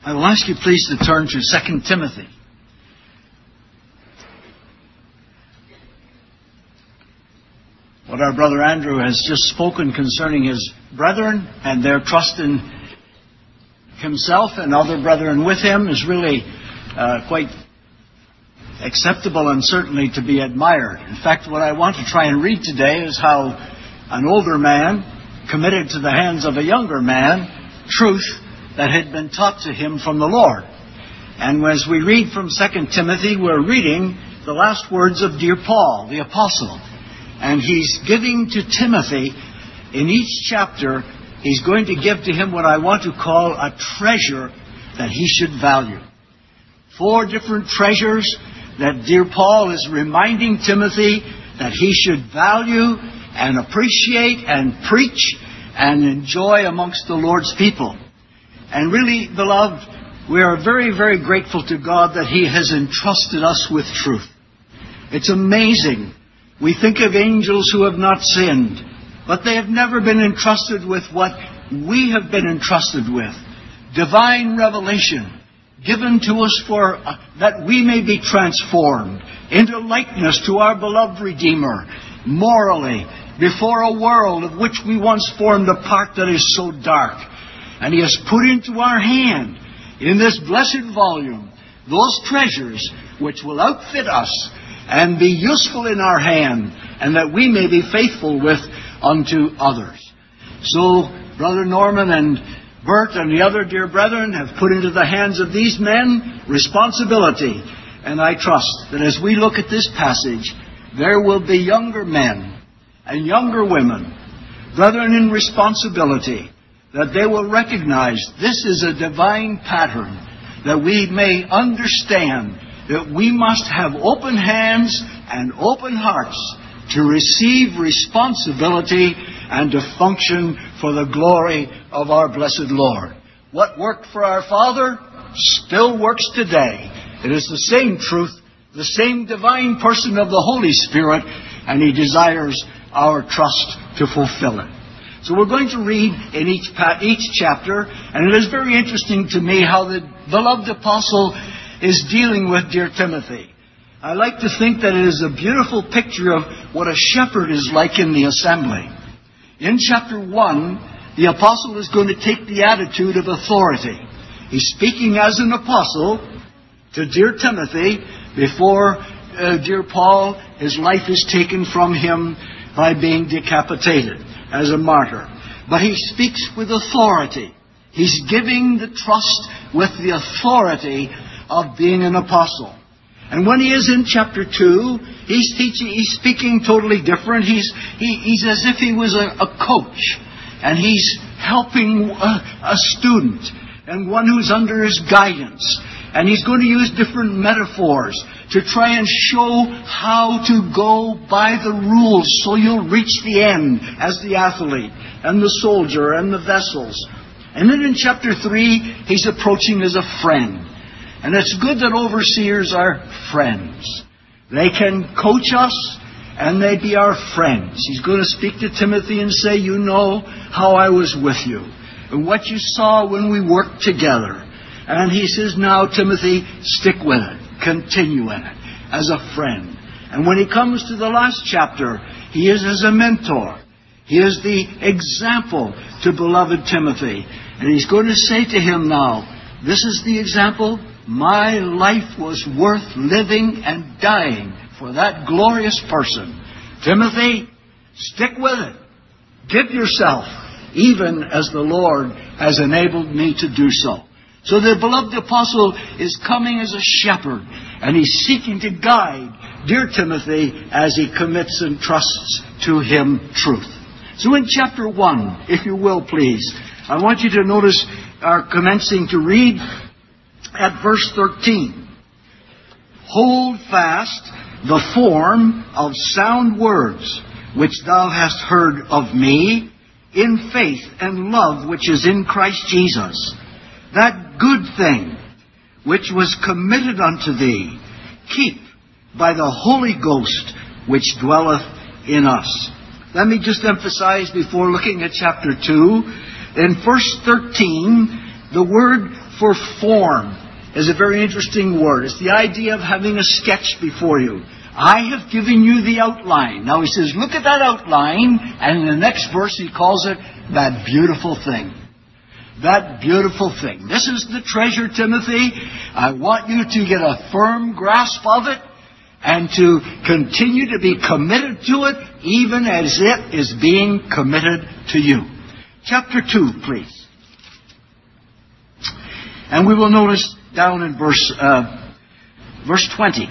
I will ask you please to turn to 2 Timothy. What our brother Andrew has just spoken concerning his brethren and their trust in himself and other brethren with him is really quite acceptable and certainly to be admired. In fact, what I want to try and read today is how an older man committed to the hands of a younger man truth that had been taught to him from the Lord. And as we read from 2 Timothy, we're reading the last words of dear Paul, the apostle. And he's giving to Timothy, in each chapter, he's going to give to him what I want to call a treasure that he should value. 4 different treasures that dear Paul is reminding Timothy that he should value and appreciate and preach and enjoy amongst the Lord's people. And really, beloved, we are very, very grateful to God that He has entrusted us with truth. It's amazing. We think of angels who have not sinned, but they have never been entrusted with what we have been entrusted with. Divine revelation given to us for that we may be transformed into likeness to our beloved Redeemer, morally, before a world of which we once formed a part that is so dark. And He has put into our hand, in this blessed volume, those treasures which will outfit us and be useful in our hand, and that we may be faithful with unto others. So, Brother Norman and Bert and the other dear brethren have put into the hands of these men responsibility. And I trust that as we look at this passage, there will be younger men and younger women, brethren in responsibility, that they will recognize this is a divine pattern, that we may understand that we must have open hands and open hearts to receive responsibility and to function for the glory of our blessed Lord. What worked for our Father still works today. It is the same truth, the same divine person of the Holy Spirit, and He desires our trust to fulfill it. So we're going to read in each chapter, and it is very interesting to me how the beloved apostle is dealing with dear Timothy. I like to think that it is a beautiful picture of what a shepherd is like in the assembly. In chapter 1, the apostle is going to take the attitude of authority. He's speaking as an apostle to dear Timothy before dear Paul, his life is taken from him by being decapitated as a martyr. But he speaks with authority. He's giving the trust with the authority of being an apostle. And when he is in chapter 2, he's speaking totally different. He's as if he was a coach. And he's helping a student and one who's under his guidance. And he's going to use different metaphors to try and show how to go by the rules so you'll reach the end as the athlete and the soldier and the vessels. And then in chapter 3, he's approaching as a friend. And it's good that overseers are friends. They can coach us and they be our friends. He's going to speak to Timothy and say, you know how I was with you and what you saw when we worked together. And he says, now, Timothy, stick with it. Continue in it as a friend. And when he comes to the last chapter, he is as a mentor. He is the example to beloved Timothy. And he's going to say to him now, this is the example. My life was worth living and dying for that glorious person. Timothy, stick with it. Give yourself, even as the Lord has enabled me to do so. So the beloved apostle is coming as a shepherd, and he's seeking to guide dear Timothy as he commits and trusts to him truth. So in chapter 1, if you will please, I want you to notice our commencing to read at verse 13. Hold fast the form of sound words which thou hast heard of me, in faith and love which is in Christ Jesus. That good thing which was committed unto thee, keep by the Holy Ghost which dwelleth in us. Let me just emphasize before looking at chapter 2, in verse 13, the word for form is a very interesting word. It's the idea of having a sketch before you. I have given you the outline. Now he says, look at that outline, and in the next verse he calls it that beautiful thing. That beautiful thing. This is the treasure, Timothy. I want you to get a firm grasp of it and to continue to be committed to it even as it is being committed to you. Chapter 2, please. And we will notice down in verse 20.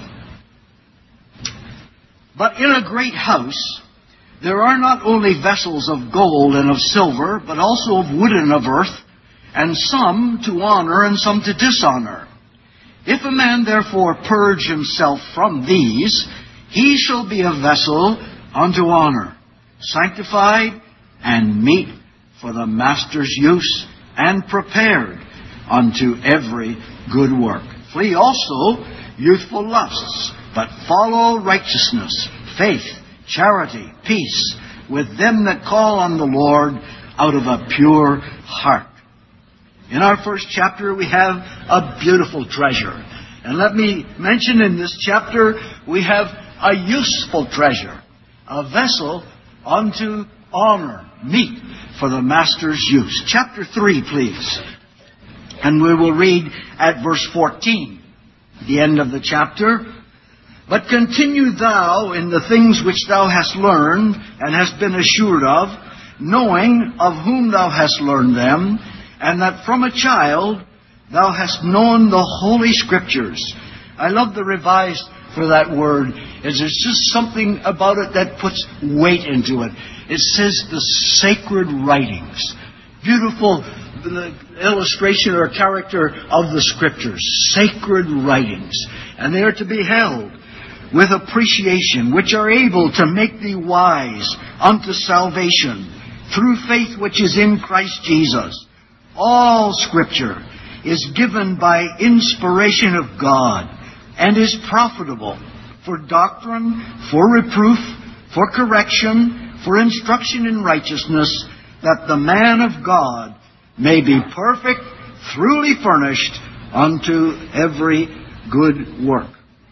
But in a great house there are not only vessels of gold and of silver, but also of wood and of earth, and some to honor and some to dishonor. If a man therefore purge himself from these, he shall be a vessel unto honor, sanctified and meet for the master's use, and prepared unto every good work. Flee also youthful lusts, but follow righteousness, faith, charity, peace, with them that call on the Lord out of a pure heart. In our first chapter, we have a beautiful treasure. And let me mention in this chapter, we have a useful treasure, a vessel unto honor, meet for the master's use. Chapter 3, please. And we will read at verse 14, the end of the chapter. But continue thou in the things which thou hast learned and hast been assured of, knowing of whom thou hast learned them, and that from a child thou hast known the Holy Scriptures. I love the Revised for that word. There's just something about it that puts weight into it. It says the sacred writings. Beautiful illustration or character of the Scriptures. Sacred writings. And they are to be held with appreciation, which are able to make thee wise unto salvation through faith which is in Christ Jesus. All Scripture is given by inspiration of God and is profitable for doctrine, for reproof, for correction, for instruction in righteousness, that the man of God may be perfect, truly furnished unto every good work.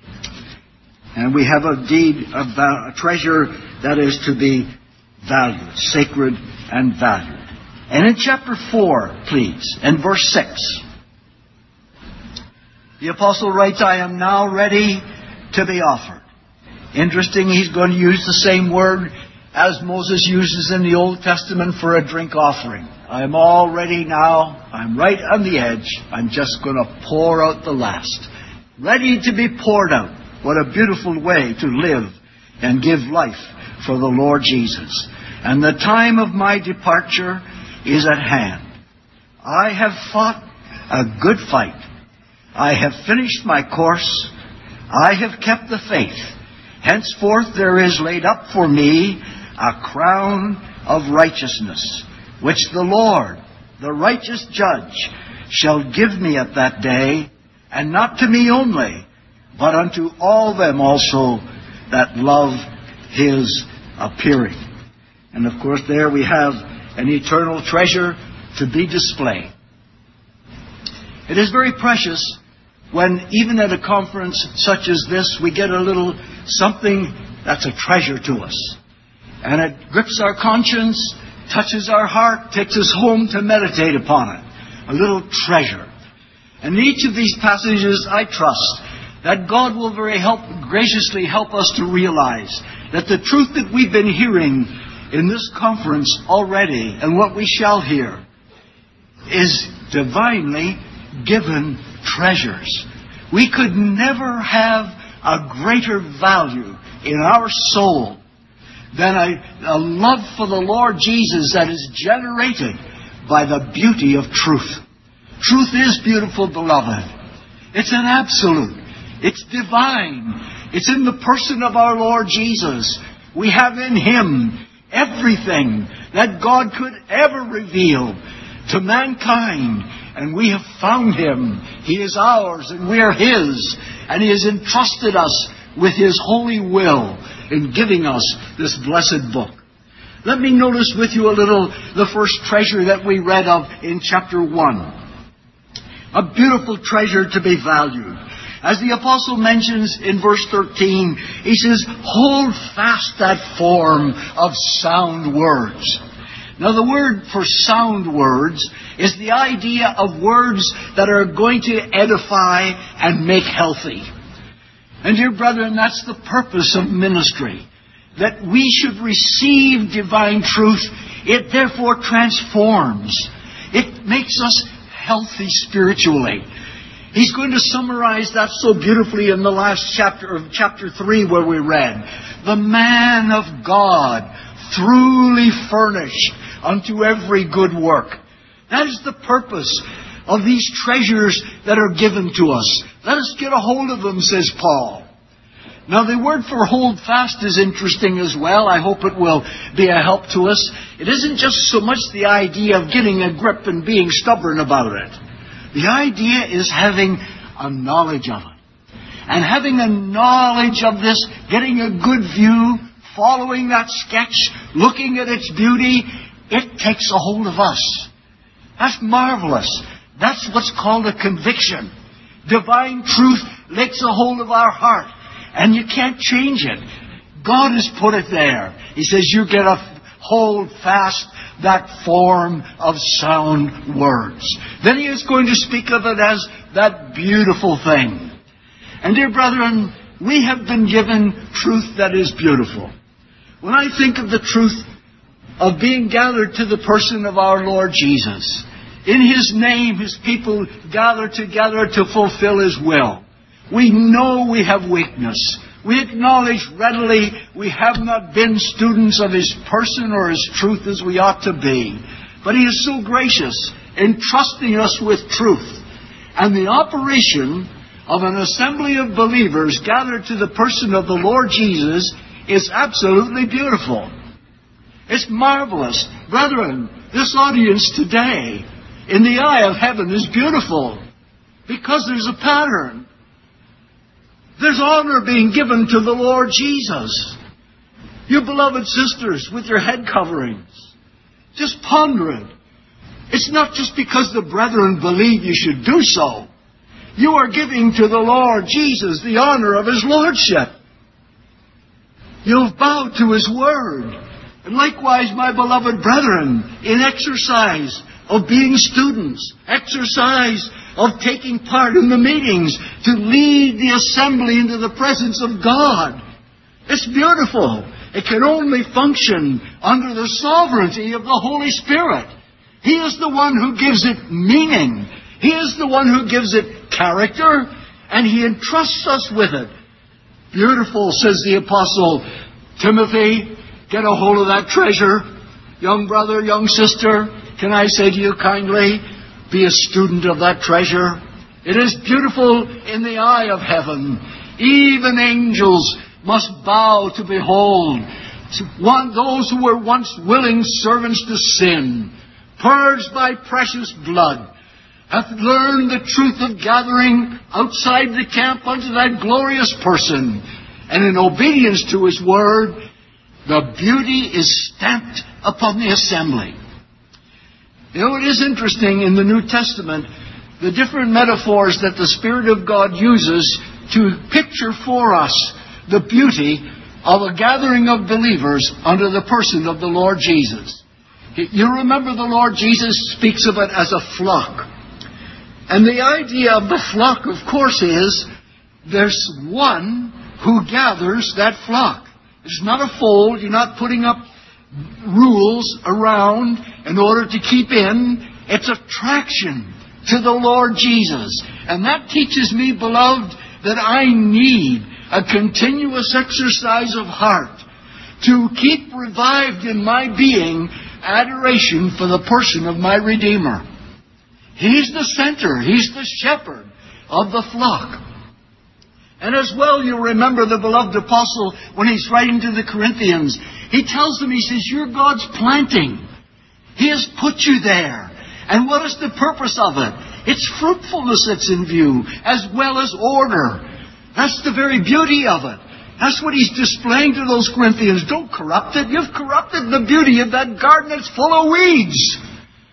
And we have indeed a treasure that is to be valued, sacred and valued. And in chapter 4, please, and verse 6, the apostle writes, I am now ready to be offered. Interesting, he's going to use the same word as Moses uses in the Old Testament for a drink offering. I am all ready now. I'm right on the edge. I'm just going to pour out the last. Ready to be poured out. What a beautiful way to live and give life for the Lord Jesus. And the time of my departure is at hand. I have fought a good fight. I have finished my course. I have kept the faith. Henceforth there is laid up for me a crown of righteousness, which the Lord, the righteous judge, shall give me at that day, and not to me only, but unto all them also that love His appearing. And of course there we have an eternal treasure to be displayed. It is very precious when, even at a conference such as this, we get a little something that's a treasure to us. And it grips our conscience, touches our heart, takes us home to meditate upon it. A little treasure. And in each of these passages, I trust that God will very graciously help us to realize that the truth that we've been hearing in this conference already, and what we shall hear, is divinely given treasures. We could never have a greater value in our soul than a love for the Lord Jesus that is generated by the beauty of truth. Truth is beautiful, beloved. It's an absolute. It's divine. It's in the person of our Lord Jesus. We have in Him everything that God could ever reveal to mankind. And we have found Him. He is ours and we are His. And He has entrusted us with His holy will in giving us this blessed book. Let me notice with you a little the first treasure that we read of in chapter 1. A beautiful treasure to be valued. As the apostle mentions in verse 13, he says, hold fast that form of sound words. Now the word for sound words is the idea of words that are going to edify and make healthy. And dear brethren, that's the purpose of ministry. That we should receive divine truth. It therefore transforms. It makes us healthy spiritually. He's going to summarize that so beautifully in the last chapter of chapter 3 where we read, the man of God, truly furnished unto every good work. That is the purpose of these treasures that are given to us. Let us get a hold of them, says Paul. Now the word for hold fast is interesting as well. I hope it will be a help to us. It isn't just so much the idea of getting a grip and being stubborn about it. The idea is having a knowledge of it. And having a knowledge of this, getting a good view, following that sketch, looking at its beauty, it takes a hold of us. That's marvelous. That's what's called a conviction. Divine truth takes a hold of our heart. And you can't change it. God has put it there. He says you get a hold fast that form of sound words. Then he is going to speak of it as that beautiful thing. And dear brethren, we have been given truth that is beautiful. When I think of the truth of being gathered to the person of our Lord Jesus, in His name, His people gather together to fulfill His will. We know we have weakness. We acknowledge readily we have not been students of His person or His truth as we ought to be. But He is so gracious in trusting us with truth. And the operation of an assembly of believers gathered to the person of the Lord Jesus is absolutely beautiful. It's marvelous. Brethren, this audience today, in the eye of heaven, is beautiful because there's a pattern. There's honor being given to the Lord Jesus. You beloved sisters with your head coverings, just ponder it. It's not just because the brethren believe you should do so. You are giving to the Lord Jesus the honor of His Lordship. You've bowed to His Word. And likewise, my beloved brethren, in exercise of being students, exercise of taking part in the meetings, to lead the assembly into the presence of God. It's beautiful. It can only function under the sovereignty of the Holy Spirit. He is the one who gives it meaning. He is the one who gives it character, and He entrusts us with it. Beautiful, says the Apostle Timothy. Get a hold of that treasure. Young brother, young sister, can I say to you kindly, be a student of that treasure. It is beautiful in the eye of heaven. Even angels must bow to behold those who were once willing servants to sin, purged by precious blood, hath learned the truth of gathering outside the camp unto that glorious person. And in obedience to His word, the beauty is stamped upon the assembly. You know, it is interesting in the New Testament, the different metaphors that the Spirit of God uses to picture for us the beauty of a gathering of believers under the person of the Lord Jesus. You remember the Lord Jesus speaks of it as a flock. And the idea of the flock, of course, is there's one who gathers that flock. It's not a fold. You're not putting up rules around in order to keep in. It's attraction to the Lord Jesus. And that teaches me, beloved, that I need a continuous exercise of heart to keep revived in my being adoration for the person of my Redeemer. He's the center. He's the shepherd of the flock. And as well, you remember the beloved apostle when he's writing to the Corinthians. He tells them, he says, you're God's planting. He has put you there. And what is the purpose of it? It's fruitfulness that's in view, as well as order. That's the very beauty of it. That's what he's displaying to those Corinthians. Don't corrupt it. You've corrupted the beauty of that garden that's full of weeds.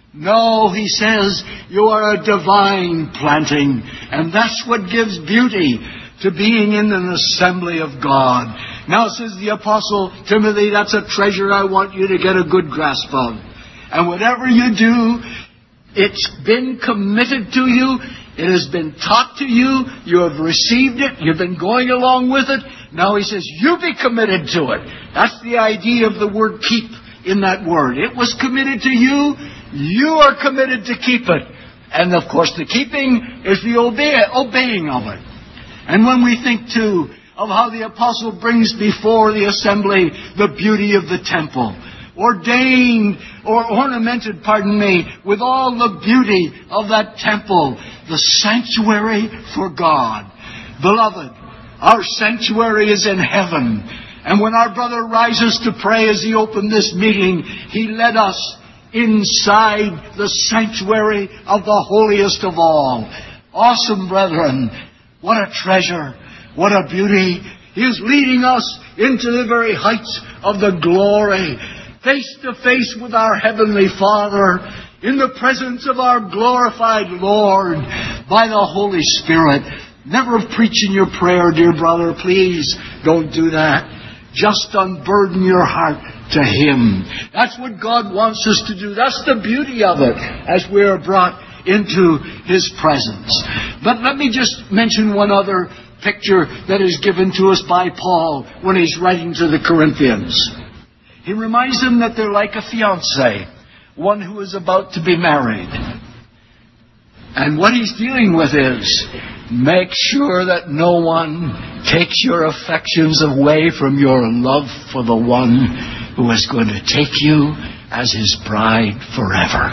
No, he says, you are a divine planting. And that's what gives beauty to being in an assembly of God. Now, says the Apostle Timothy, that's a treasure I want you to get a good grasp of. And whatever you do, it's been committed to you. It has been taught to you. You have received it. You've been going along with it. Now he says, you be committed to it. That's the idea of the word keep in that word. It was committed to you. You are committed to keep it. And of course, the keeping is the obeying of it. And when we think, too, of how the apostle brings before the assembly the beauty of the temple, ordained or ornamented, with all the beauty of that temple, the sanctuary for God. Beloved, our sanctuary is in heaven. And when our brother rises to pray as he opened this meeting, he led us inside the sanctuary of the holiest of all. Awesome, brethren. What a treasure. What a beauty. He is leading us into the very heights of the glory, face to face with our Heavenly Father, in the presence of our glorified Lord, by the Holy Spirit. Never preach in your prayer, dear brother. Please don't do that. Just unburden your heart to Him. That's what God wants us to do. That's the beauty of it as we are brought into His presence. But let me just mention one other picture that is given to us by Paul when he's writing to the Corinthians. He reminds them that they're like a fiancé, one who is about to be married. And what he's dealing with is, make sure that no one takes your affections away from your love for the one who is going to take you as his bride forever.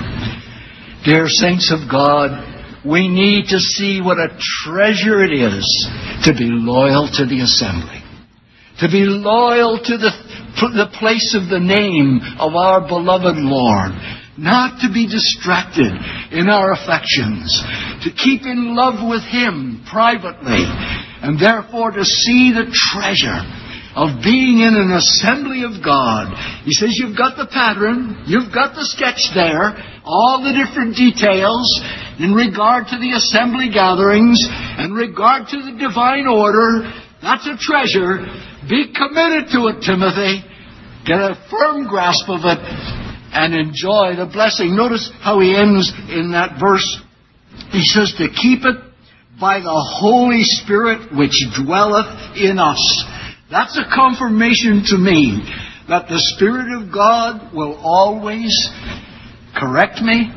Dear saints of God, we need to see what a treasure it is to be loyal to the assembly, to be loyal to the place of the name of our beloved Lord, not to be distracted in our affections, to keep in love with Him privately, and therefore to see the treasure of being in an assembly of God. He says, you've got the pattern, you've got the sketch there, all the different details in regard to the assembly gatherings, in regard to the divine order. That's a treasure. Be committed to it, Timothy. Get a firm grasp of it and enjoy the blessing. Notice how he ends in that verse. He says to keep it by the Holy Spirit which dwelleth in us. That's a confirmation to me that the Spirit of God will always correct me,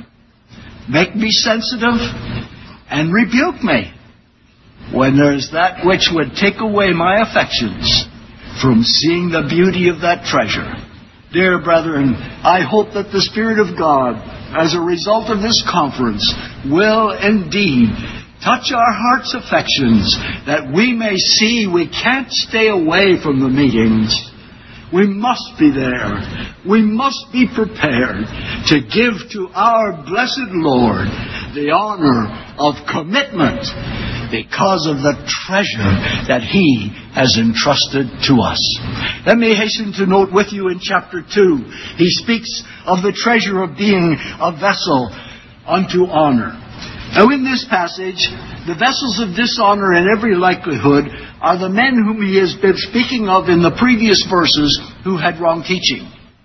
make me sensitive, and rebuke me when there's that which would take away my affections from seeing the beauty of that treasure. Dear brethren, I hope that the Spirit of God, as a result of this conference, will indeed touch our hearts' affections, that we may see we can't stay away from the meetings. We must be there. We must be prepared to give to our blessed Lord the honor of commitment because of the treasure that He has entrusted to us. Let me hasten to note with you in chapter 2, he speaks of the treasure of being a vessel unto honor. Now in this passage, the vessels of dishonor in every likelihood are the men whom he has been speaking of in the previous verses who had wrong teaching.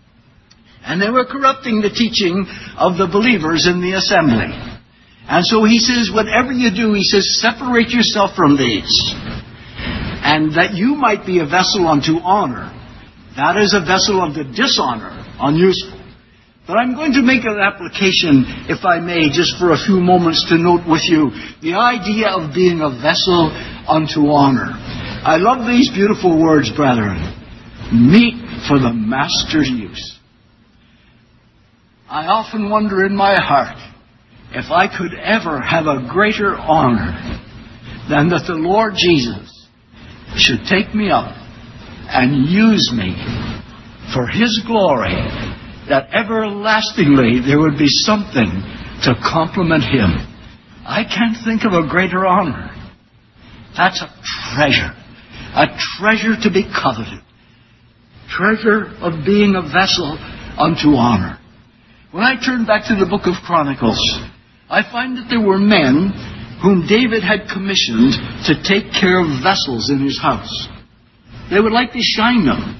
And they were corrupting the teaching of the believers in the assembly. And so he says, whatever you do, he says, separate yourself from these. And that you might be a vessel unto honor. That is a vessel unto dishonor, unuseful. But I'm going to make an application, if I may, just for a few moments to note with you the idea of being a vessel unto honor. I love these beautiful words, brethren. Meet for the master's use. I often wonder in my heart if I could ever have a greater honor than that the Lord Jesus should take me up and use me for His glory, that everlastingly there would be something to compliment Him. I can't think of a greater honor. That's a treasure to be coveted. Treasure of being a vessel unto honor. When I turn back to the book of Chronicles, I find that there were men whom David had commissioned to take care of vessels in his house. They would like to shine them.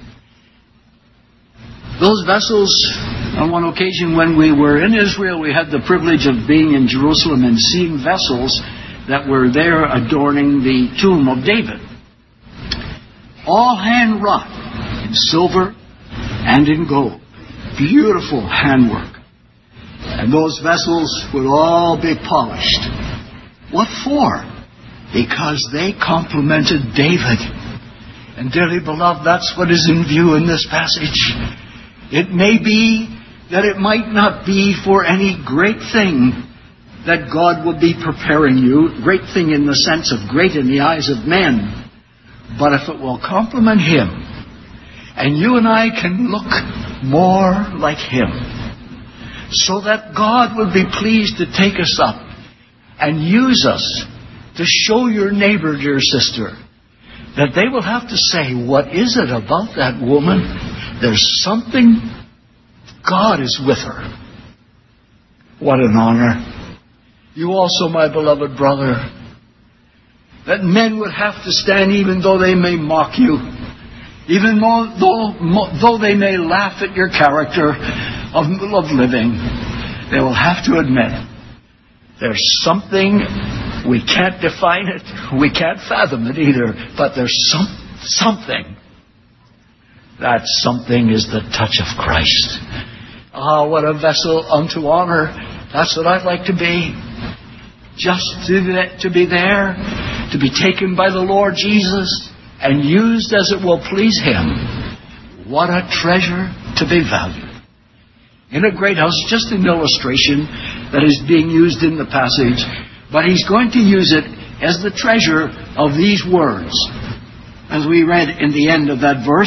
Those vessels, on one occasion when we were in Israel, we had the privilege of being in Jerusalem and seeing vessels that were there adorning the tomb of David. All hand-wrought in silver and in gold. Beautiful handwork. And those vessels would all be polished. What for? Because they complimented David. And dearly beloved, that's what is in view in this passage. It may be that it might not be for any great thing that God will be preparing you. Great thing in the sense of great in the eyes of men. But if it will compliment Him, and you and I can look more like Him, so that God would be pleased to take us up and use us to show your neighbor, dear sister, that they will have to say, what is it about that woman? There's something. God is with her. What an honor. You also, my beloved brother, that men would have to stand even though they may mock you, even though they may laugh at your character of living, they will have to admit there's something, we can't define it, we can't fathom it either, but there's something. That something is the touch of Christ. Ah, what a vessel unto honor. That's what I'd like to be. Just to be there, to be taken by the Lord Jesus and used as it will please Him. What a treasure to be valued. In a great house, just an illustration that is being used in the passage, but he's going to use it as the treasure of these words. As we read in the end of that verse,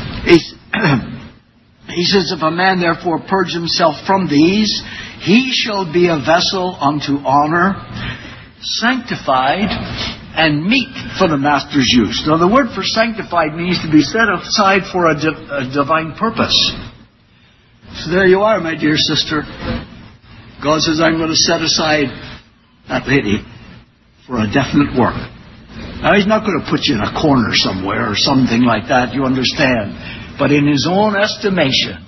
he says, if a man therefore purge himself from these, he shall be a vessel unto honor, sanctified, and meet for the master's use. Now the word for sanctified means to be set aside for a divine purpose. So there you are, my dear sister. God says, I'm going to set aside that lady for a definite work. Now He's not going to put you in a corner somewhere or something like that, you understand. But in His own estimation,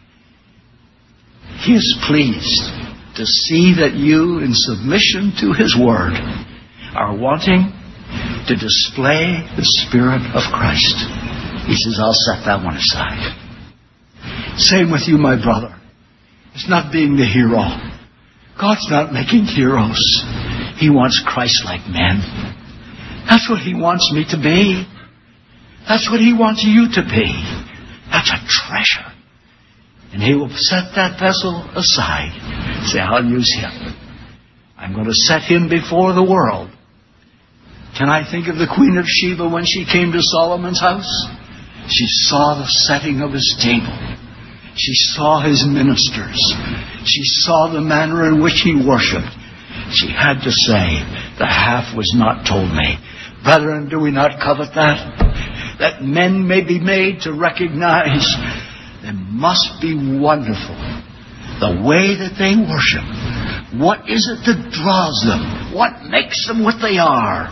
He is pleased to see that you, in submission to His Word, are wanting to display the Spirit of Christ. He says, I'll set that one aside. Same with you, my brother. It's not being the hero. God's not making heroes. He wants Christ-like men. That's what He wants me to be. That's what He wants you to be. That's a treasure. And He will set that vessel aside. Say, I'll use him. I'm going to set him before the world. Can I think of the Queen of Sheba when she came to Solomon's house? She saw the setting of his table. She saw his ministers. She saw the manner in which he worshipped. She had to say, the half was not told me. Brethren, do we not covet that? That men may be made to recognize it must be wonderful. The way that they worship. What is it that draws them? What makes them what they are?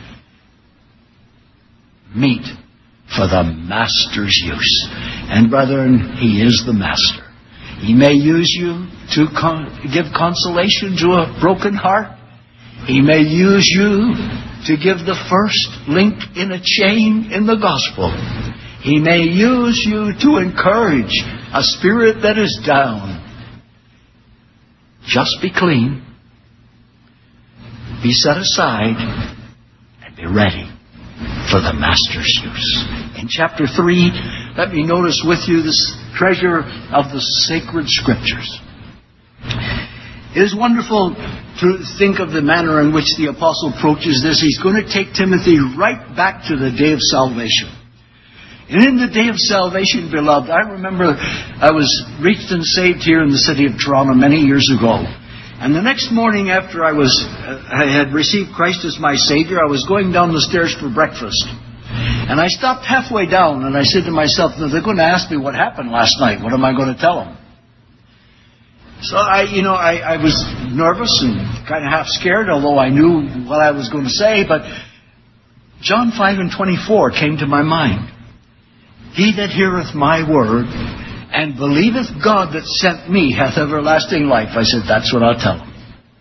Meet for the Master's use. And brethren, He is the Master. He may use you to give consolation to a broken heart. He may use you to give the first link in a chain in the gospel. He may use you to encourage a spirit that is down. Just be clean, be set aside, and be ready for the Master's use. In chapter 3, let me notice with you this treasure of the sacred Scriptures. It is wonderful to think of the manner in which the Apostle approaches this. He's going to take Timothy right back to the day of salvation. And in the day of salvation, beloved, I remember I was reached and saved here in the city of Toronto many years ago. And the next morning after I had received Christ as my Savior, I was going down the stairs for breakfast. And I stopped halfway down and I said to myself, they're going to ask me what happened last night. What am I going to tell them? So I was nervous and kind of half scared, although I knew what I was going to say. But John 5:24 came to my mind. He that heareth my word and believeth God that sent me hath everlasting life. I said, that's what I'll tell him.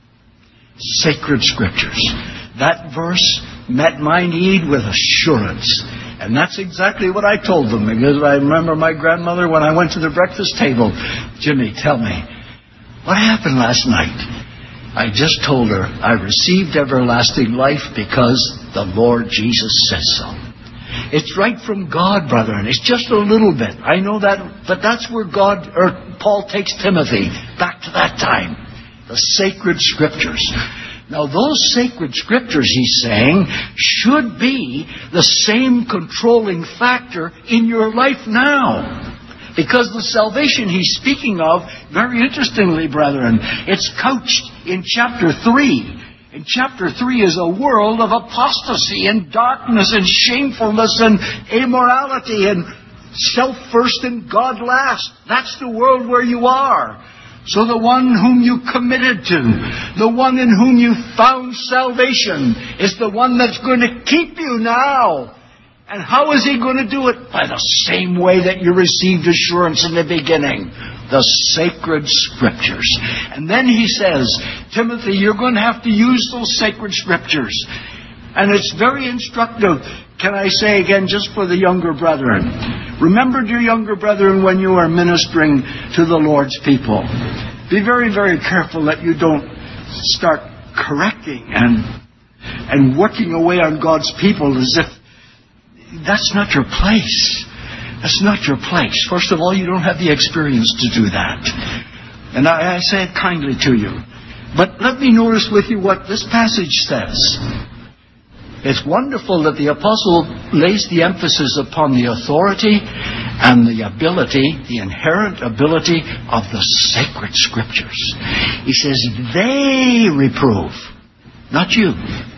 Sacred Scriptures. That verse met my need with assurance. And that's exactly what I told them. Because I remember my grandmother, when I went to the breakfast table, Jimmy, tell me, what happened last night? I just told her I received everlasting life because the Lord Jesus says so. It's right from God, brethren. It's just a little bit. I know that, but that's where Paul takes Timothy back to that time. The sacred Scriptures. Now, those sacred Scriptures, he's saying, should be the same controlling factor in your life now. Because the salvation he's speaking of, very interestingly, brethren, it's couched in chapter 3. And chapter 3 is a world of apostasy and darkness and shamefulness and immorality and self first and God last. That's the world where you are. So the one whom you committed to, the one in whom you found salvation, is the one that's going to keep you now. And how is he going to do it? By the same way that you received assurance in the beginning. The sacred Scriptures. And then he says, Timothy, you're going to have to use those sacred Scriptures. And it's very instructive, can I say again, just for the younger brethren. Remember, dear younger brethren, when you are ministering to the Lord's people, be very, very careful that you don't start correcting and working away on God's people as if that's not your place. That's not your place. First of all, you don't have the experience to do that. And I say it kindly to you. But let me notice with you what this passage says. It's wonderful that the apostle lays the emphasis upon the authority and the ability, the inherent ability of the sacred Scriptures. He says, they reprove, not you.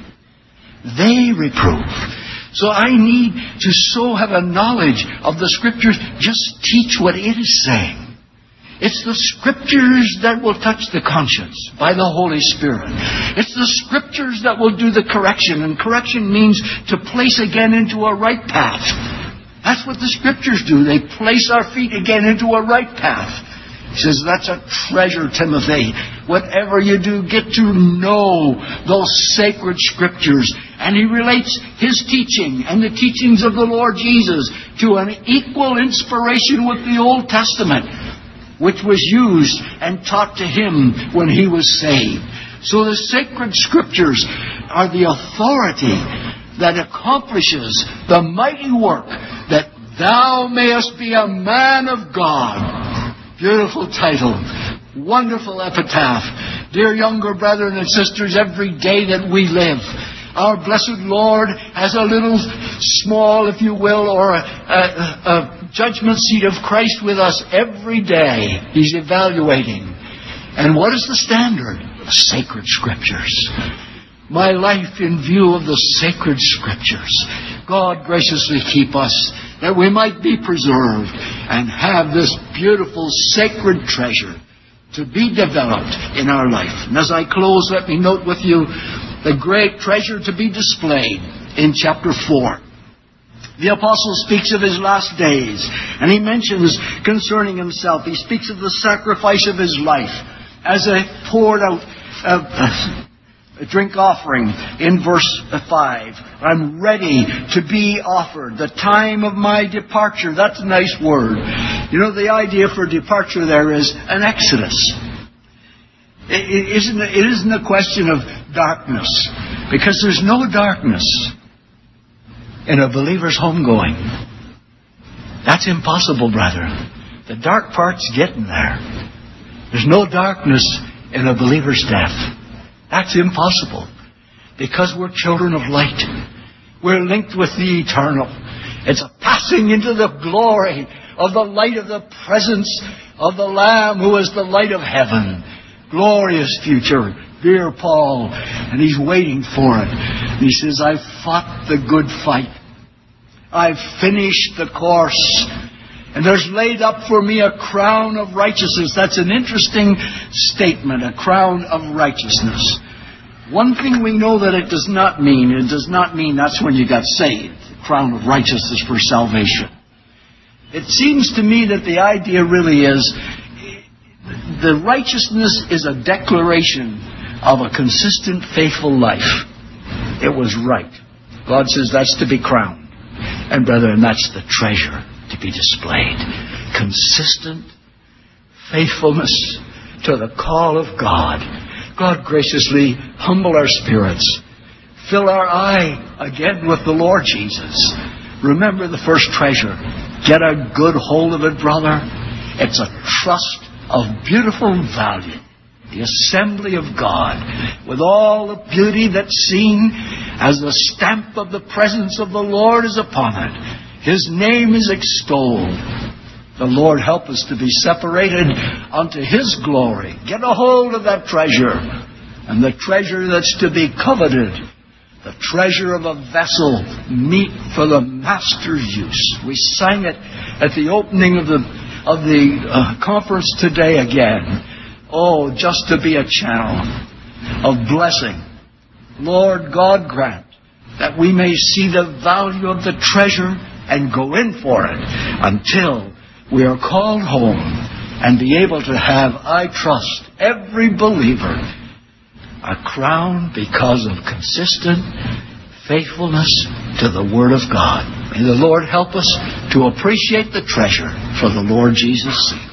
They reprove. So I need to so have a knowledge of the Scriptures. Just teach what it is saying. It's the Scriptures that will touch the conscience by the Holy Spirit. It's the Scriptures that will do the correction. And correction means to place again into a right path. That's what the Scriptures do. They place our feet again into a right path. He says, that's a treasure, Timothy. Whatever you do, get to know those sacred Scriptures. And he relates his teaching and the teachings of the Lord Jesus to an equal inspiration with the Old Testament, which was used and taught to him when he was saved. So the sacred Scriptures are the authority that accomplishes the mighty work that thou mayest be a man of God. Beautiful title. Wonderful epitaph. Dear younger brethren and sisters, every day that we live, our blessed Lord has a little small, if you will, or a judgment seat of Christ with us every day. He's evaluating. And what is the standard? The sacred Scriptures. My life in view of the sacred Scriptures. God graciously keep us that we might be preserved and have this beautiful sacred treasure to be developed in our life. And as I close, let me note with you the great treasure to be displayed in chapter 4. The apostle speaks of his last days, and he mentions concerning himself, he speaks of the sacrifice of his life as a poured out a drink offering in verse 5. I'm ready to be offered. The time of my departure. That's a nice word. You know, the idea for departure there is an exodus. It isn't a question of darkness, because there's no darkness in a believer's homegoing. That's impossible, brother. The dark part's getting there. There's no darkness in a believer's death. That's impossible, because we're children of light. We're linked with the eternal. It's a passing into the glory of the light of the presence of the Lamb who is the light of heaven. Glorious future, dear Paul. And he's waiting for it. He says, I've fought the good fight. I've finished the course. And there's laid up for me a crown of righteousness. That's an interesting statement, a crown of righteousness. One thing we know that it does not mean that's when you got saved, the crown of righteousness for salvation. It seems to me that the idea really is the righteousness is a declaration of a consistent, faithful life. It was right. God says that's to be crowned. And brethren, that's the treasure to be displayed. Consistent faithfulness to the call of God. God graciously humble our spirits. Fill our eye again with the Lord Jesus. Remember the first treasure. Get a good hold of it, brother. It's a trust of beautiful value. The assembly of God, with all the beauty that's seen as the stamp of the presence of the Lord is upon it. His name is extolled. The Lord help us to be separated unto His glory. Get a hold of that treasure. And the treasure that's to be coveted, the treasure of a vessel meet for the Master's use. We sang it at the opening of the conference today again. Oh, just to be a channel of blessing. Lord God, grant that we may see the value of the treasure and go in for it until we are called home and be able to have, I trust, every believer a crown because of consistent faithfulness to the Word of God. May the Lord help us to appreciate the treasure for the Lord Jesus' sake.